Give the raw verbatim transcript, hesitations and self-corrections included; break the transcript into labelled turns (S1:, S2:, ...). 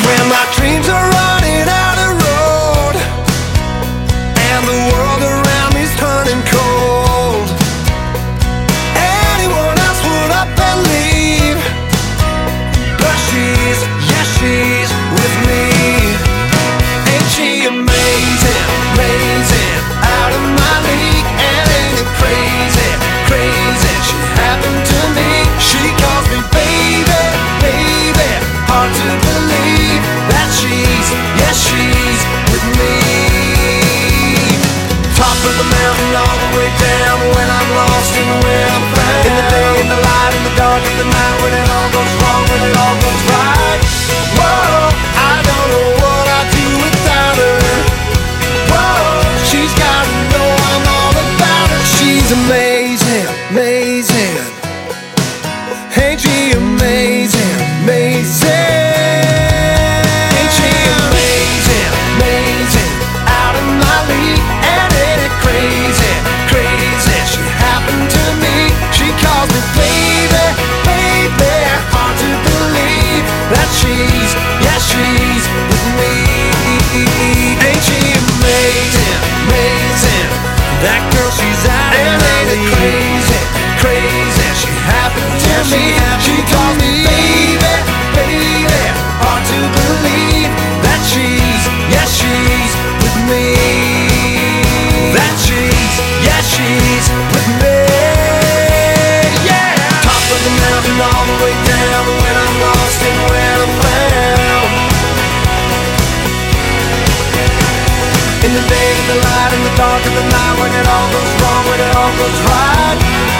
S1: When my dreams are running out of road and the world around me's turning cold, anyone else would up and leave, but she's, yes, she's with me. Ain't she amazing, amazing, out of my league? And ain't it crazy, crazy, she happened to me. She calls me baby, baby, hard to believe that she's, yes, she's with me. Top of the mountain all the way down, when I'm lost and when I'm found. In the day, in the light, in the dark, in the night, when it all goes wrong, when it all goes right. Whoa, I don't know what I'd do without her. Whoa, she's gotta know I'm all about her. She's amazing, amazing. Ain't she amazing, amazing? Ain't she amazing, amazing, out of my league? And ain't it crazy, crazy, she happened to me. She calls me baby, baby, hard to believe that she's, yes, she's with me. Ain't she amazing, amazing, that girl, she's out of my league. Crazy, crazy, she happened to me. She calls me baby, baby, hard to believe that she's, yes, she's with me. That she's, yes, she's with me. Yeah. Top of the mountain all the way down, when I'm lost and when I'm found. In the day, in the light, in the dark, in the night, when it all goes wrong, when it all goes right.